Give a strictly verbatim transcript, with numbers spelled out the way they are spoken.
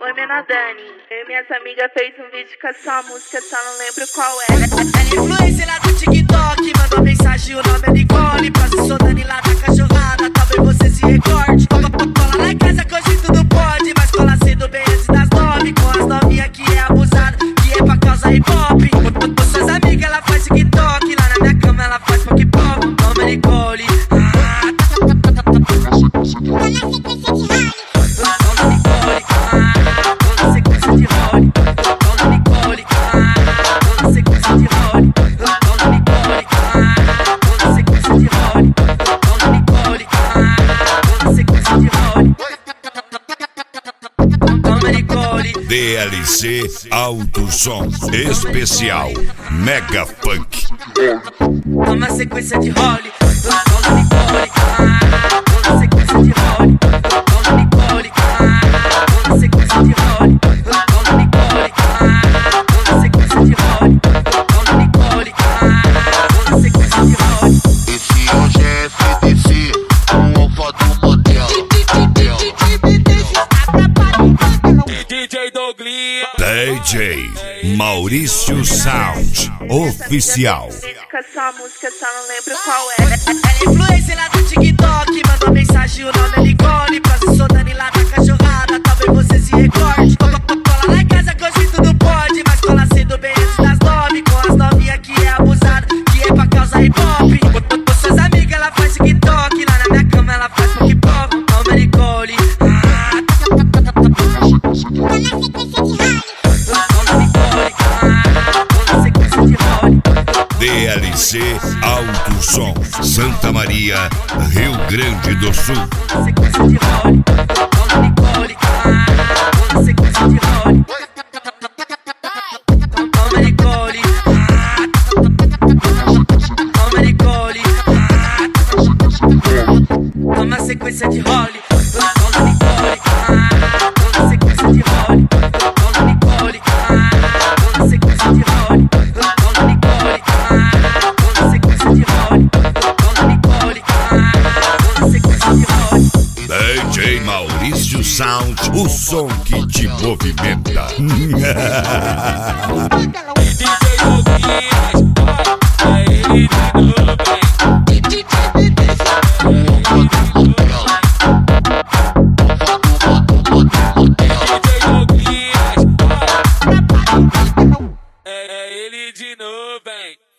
Oi, menina Dani. Eu e minhas amigas fez um vídeo com a sua música, só não lembro qual é. Ela influência lá do TikTok, mandou mensagem, o nome é Nicole. Pra se sou Dani lá da cachorrada, talvez você se recorde. Cola lá em casa que hoje tudo pode, mas cola cedo bem antes das nove. Com as novinhas que é abusado, que é pra causa hip hop. Com suas amigas ela faz TikTok, lá na minha cama ela faz pop pop. Nome é Nicole. D L C Alto Som Especial Mega Funk. Toma sequência de role, toma Nicole, toma sequência de role, toma Nicole, toma sequência de role, toma Nicole, toma sequência de role, toma Nicole, toma sequência de role. Esse hoje é F D C, o alfa do modelo. D J Douglas, D J Maurício Sound Oficial. Vídeo com a sua música, só não lembro qual é. Ela influência lá do TikTok, mandou mensagem, o nome é Nicole. Pra se sou Dani lá da cachorrada, talvez você se recorde. Cola lá em casa que hoje tudo pode, mas cola cedo bem antes das nove. Com as novinhas que é abusado, que é pra causa hip hop. Com suas amigas ela faz TikTok, lá na minha cama ela faz pop pop. Nome é Nicole. D L C Alto Som Santa Maria, Rio Grande do Sul. Sequência de role, toma Nicole, toma sequência de role, toma Nicole, toma Nicole, toma sequência de role, toma Nicole, toma sequência de role, toma Nicole, toma sequência de role, toma Nicole, toma sequência de role, toma Nicole, toma sequência de role. D J Maurício Sound, o som que te movimenta. D J Douglas, aí de novo.